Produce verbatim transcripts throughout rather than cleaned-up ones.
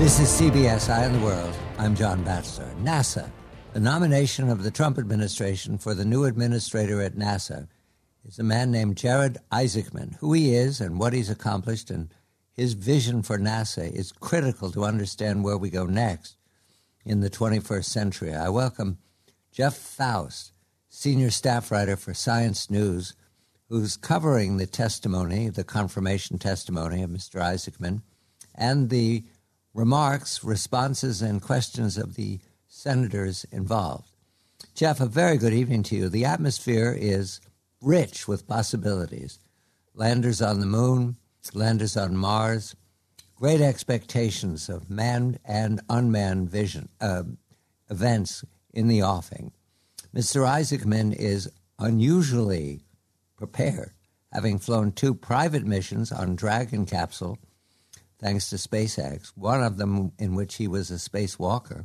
This is C B S Eye on the World. I'm John Batchelor. NASA, the nomination of the Trump administration for the new administrator at NASA is a man named Jared Isaacman. Who he is and what he's accomplished and his vision for NASA is critical to understand where we go next in the twenty-first century. I welcome Jeff Faust, senior staff writer for Science News, who's covering the testimony, the confirmation testimony of Mister Isaacman, and the remarks, responses, and questions of the senators involved. Jeff, a very good evening to you. The atmosphere is rich with possibilities. Landers on the moon, landers on Mars, great expectations of manned and unmanned vision uh, events in the offing. Mister Isaacman is unusually prepared, having flown two private missions on Dragon capsule, thanks to SpaceX, one of them in which he was a spacewalker.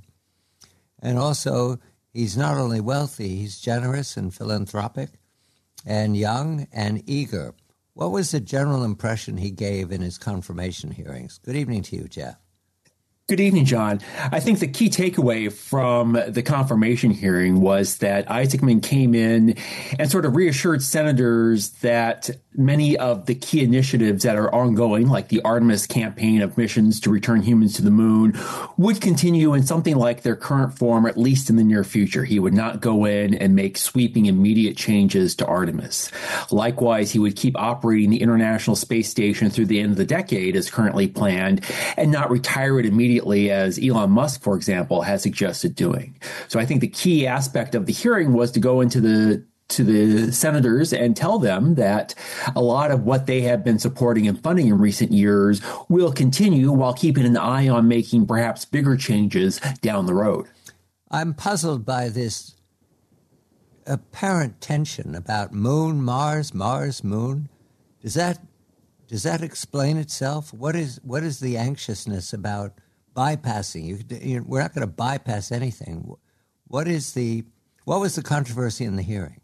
And also, he's not only wealthy, he's generous and philanthropic and young and eager. What was the general impression he gave in his confirmation hearings? Good evening to you, Jeff. Good evening, John. I think the key takeaway from the confirmation hearing was that Isaacman came in and sort of reassured senators that many of the key initiatives that are ongoing, like the Artemis campaign of missions to return humans to the moon, would continue in something like their current form, at least in the near future. He would not go in and make sweeping immediate changes to Artemis. Likewise, he would keep operating the International Space Station through the end of the decade as currently planned and not retire it immediately, as Elon Musk, for example, has suggested doing. So I think the key aspect of the hearing was to go into the to the senators and tell them that a lot of what they have been supporting and funding in recent years will continue while keeping an eye on making perhaps bigger changes down the road. I'm puzzled by this apparent tension about moon, Mars, Mars, moon. Does that does that explain itself? What is what is the anxiousness about bypassing? You, you, we're not going to bypass anything. What is the what was the controversy in the hearing?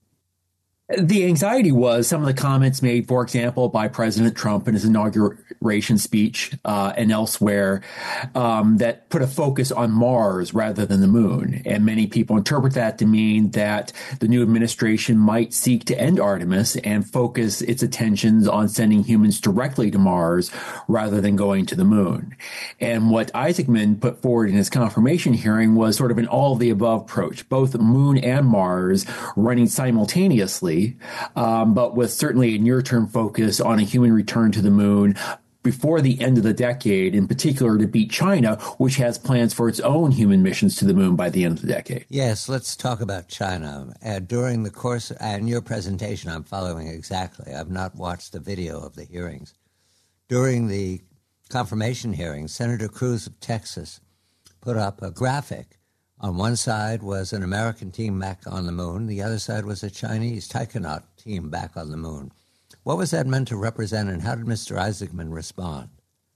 The anxiety was some of the comments made, for example, by President Trump in his inauguration speech uh, and elsewhere um, that put a focus on Mars rather than the moon. And many people interpret that to mean that the new administration might seek to end Artemis and focus its attentions on sending humans directly to Mars rather than going to the moon. And what Isaacman put forward in his confirmation hearing was sort of an all-of-the-above approach, both moon and Mars running simultaneously, Um, but with certainly a near-term focus on a human return to the moon before the end of the decade, in particular to beat China, which has plans for its own human missions to the moon by the end of the decade. Yes, let's talk about China. Uh, during the course, and your presentation, I'm following exactly. I've not watched the video of the hearings. During the confirmation hearings, Senator Cruz of Texas put up a graphic. On one side was an American team back on the moon. The other side was a Chinese taikonaut team back on the moon. What was that meant to represent, and how did Mister Isaacman respond?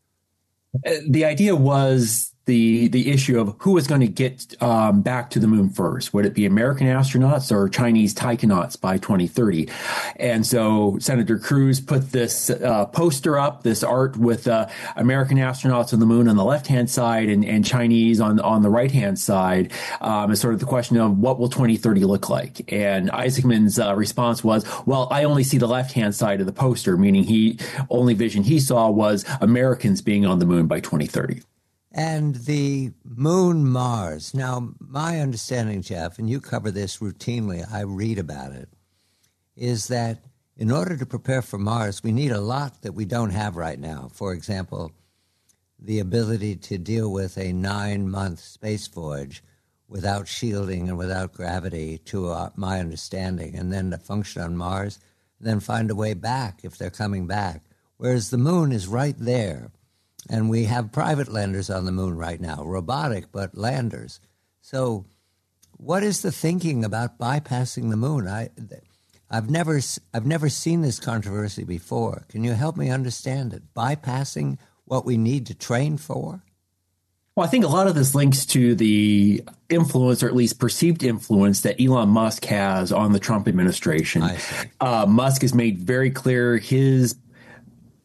The idea was the the issue of who was going to get um, back to the moon first. Would it be American astronauts or Chinese taikonauts by twenty thirty? And so Senator Cruz put this uh, poster up, this art with uh, American astronauts on the moon on the left-hand side and, and Chinese on, on the right-hand side. Um, as sort of the question of what will twenty thirty look like? And Isaacman's uh, response was, well, I only see the left-hand side of the poster, meaning he only vision he saw was Americans being on the moon by twenty thirty. And the moon Mars. Now, my understanding, Jeff, and you cover this routinely, I read about it, is that in order to prepare for Mars, we need a lot that we don't have right now. For example, the ability to deal with a nine-month space voyage without shielding and without gravity, to uh, my understanding, and then to function on Mars, and then find a way back if they're coming back. Whereas the moon is right there. And we have private landers on the moon right now, robotic, but landers. So what is the thinking about bypassing the moon? I, I've never, I've never seen this controversy before. Can you help me understand it? Bypassing what we need to train for? Well, I think a lot of this links to the influence, or at least perceived influence, that Elon Musk has on the Trump administration. I see. Uh, Musk has made very clear his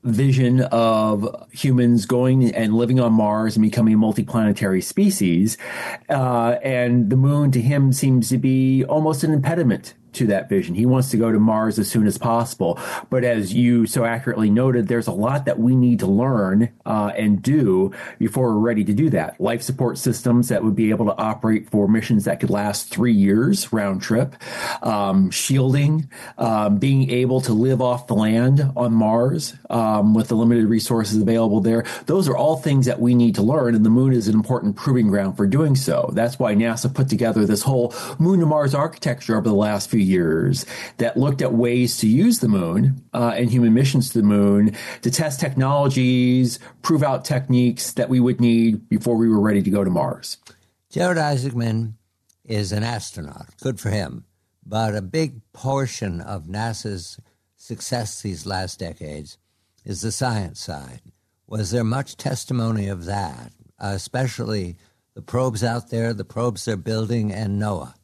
vision of humans going and living on Mars and becoming a multiplanetary species. Uh, and the moon to him seems to be almost an impediment to that vision. He wants to go to Mars as soon as possible. But as you so accurately noted, there's a lot that we need to learn uh, and do before we're ready to do that. Life support systems that would be able to operate for missions that could last three years round trip, um, shielding, um, being able to live off the land on Mars um, with the limited resources available there. Those are all things that we need to learn, and the moon is an important proving ground for doing so. That's why NASA put together this whole moon to Mars architecture over the last few years that looked at ways to use the moon uh, and human missions to the moon to test technologies, prove out techniques that we would need before we were ready to go to Mars. Jared Isaacman is an astronaut. Good for him. But a big portion of NASA's success these last decades is the science side. Was there much testimony of that, uh, especially the probes out there, the probes they're building, and NOAA?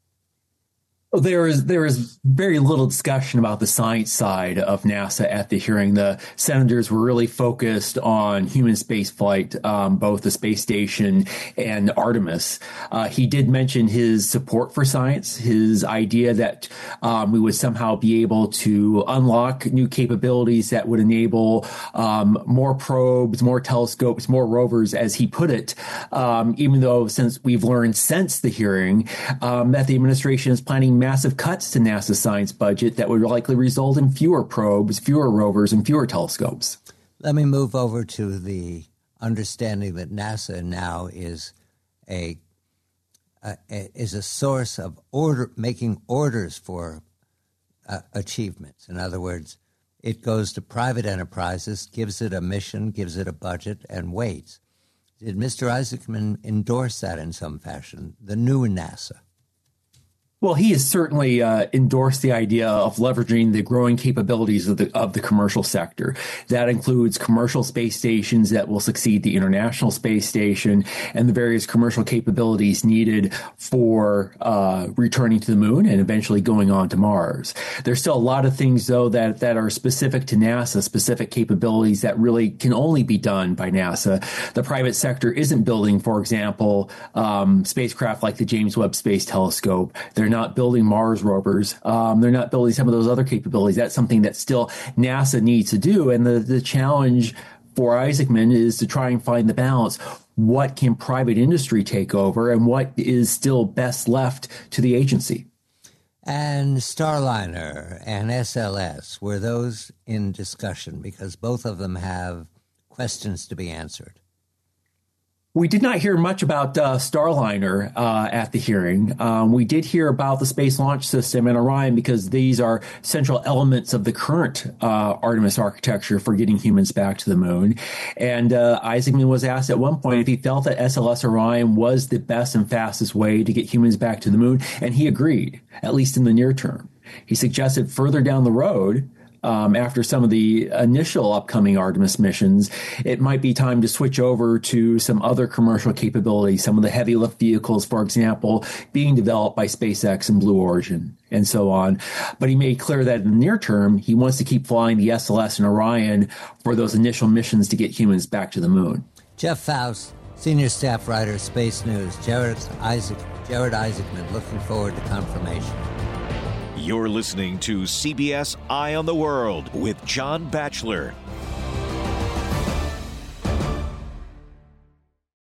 There is there is very little discussion about the science side of NASA at the hearing. The senators were really focused on human space flight, um, both the space station and Artemis. Uh, he did mention his support for science, his idea that um, we would somehow be able to unlock new capabilities that would enable um, more probes, more telescopes, more rovers, as he put it, um, even though since we've learned since the hearing um, that the administration is planning massive cuts to NASA's science budget that would likely result in fewer probes, fewer rovers, and fewer telescopes. Let me move over to the understanding that NASA now is a, a, a is a source of order, making orders for uh, achievements. In other words, it goes to private enterprises, gives it a mission, gives it a budget, and waits. Did Mister Isaacman endorse that in some fashion, the new NASA? Well, he has certainly uh, endorsed the idea of leveraging the growing capabilities of the of the commercial sector. That includes commercial space stations that will succeed the International Space Station and the various commercial capabilities needed for uh, returning to the moon and eventually going on to Mars. There's still a lot of things, though, that, that are specific to NASA, specific capabilities that really can only be done by NASA. The private sector isn't building, for example, um, spacecraft like the James Webb Space Telescope. They're not building Mars rovers. Um, they're not building some of those other capabilities. That's something that still NASA needs to do. And the, the challenge for Isaacman is to try and find the balance. What can private industry take over and what is still best left to the agency? And Starliner and S L S, were those in discussion? Because both of them have questions to be answered. We did not hear much about uh, Starliner uh, at the hearing. Um, we did hear about the Space Launch System and Orion because these are central elements of the current uh, Artemis architecture for getting humans back to the moon. And uh, Isaacman was asked at one point if he felt that S L S Orion was the best and fastest way to get humans back to the moon, and he agreed, at least in the near term. He suggested further down the road, Um, after some of the initial upcoming Artemis missions, it might be time to switch over to some other commercial capabilities, some of the heavy lift vehicles, for example, being developed by SpaceX and Blue Origin, and so on. But he made clear that in the near term, he wants to keep flying the S L S and Orion for those initial missions to get humans back to the moon. Jeff Faust, senior staff writer, Space News. Jared Isaac, Jared Isaacman, looking forward to confirmation. You're listening to C B S Eye on the World with John Batchelor.